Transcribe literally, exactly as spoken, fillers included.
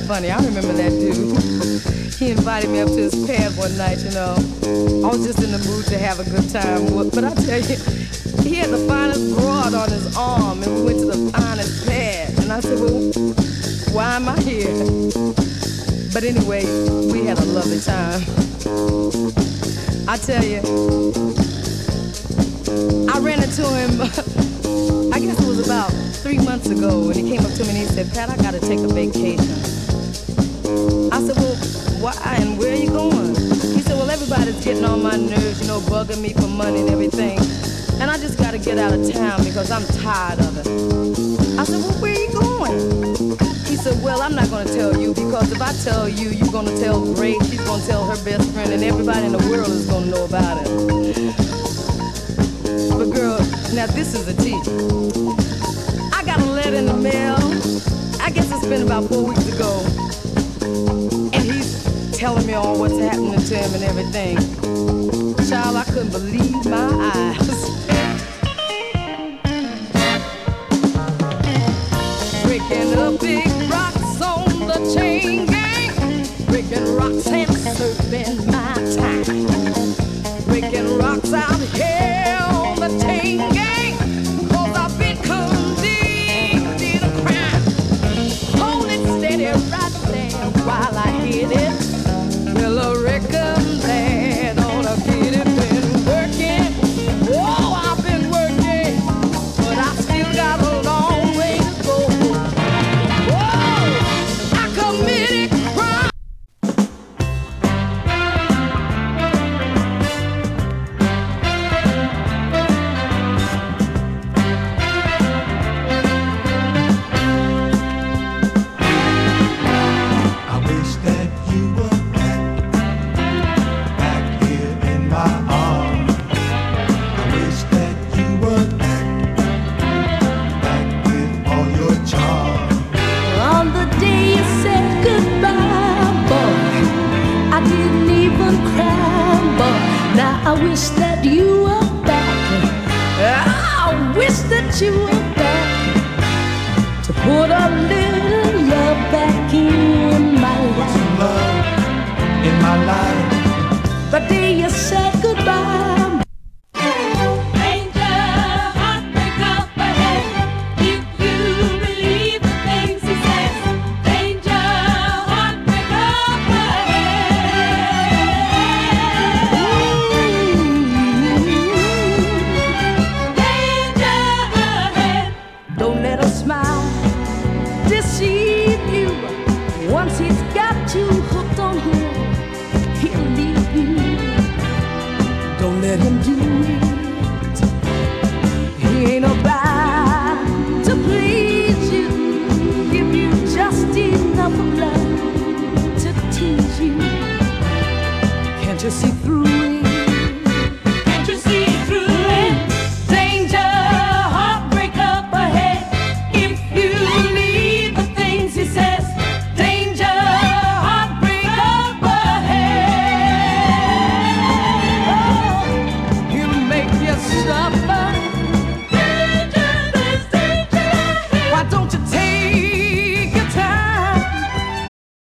funny. I remember that dude. He invited me up to his pad one night, you know. I was just in the mood to have a good time. But I tell you, he had the finest broad on his arm, and we went to the finest pad. And I said, well, why am I here? But anyway, we had a lovely time. I tell you, I ran into him, I guess it was about three months ago, and he came up to me and he said, Pat, I gotta take a vacation. I said, well, why and where are you going? He said, well, everybody's getting on my nerves, you know, bugging me for money and everything. And I just gotta get out of town because I'm tired of it. I said, well, where are you going? He said, well, I'm not gonna tell you because if I tell you, you're gonna tell Grace, she's gonna tell her best friend, and everybody in the world is gonna know about it. But girl, now this is a teacher. I got a letter in the mail, I guess it's been about four weeks ago, and he's telling me all what's happening to him and everything. Child, I couldn't believe my eyes. Breaking up big rocks on the chain gang, breaking rocks and serving my time, breaking rocks out here on the chain gang, cause I've been convicted of crime. Hold it steady right there while I hit it. Well, I reckon that ought to get it. Been working, oh, I've been working, but I still got a long way to go. Whoa, I committed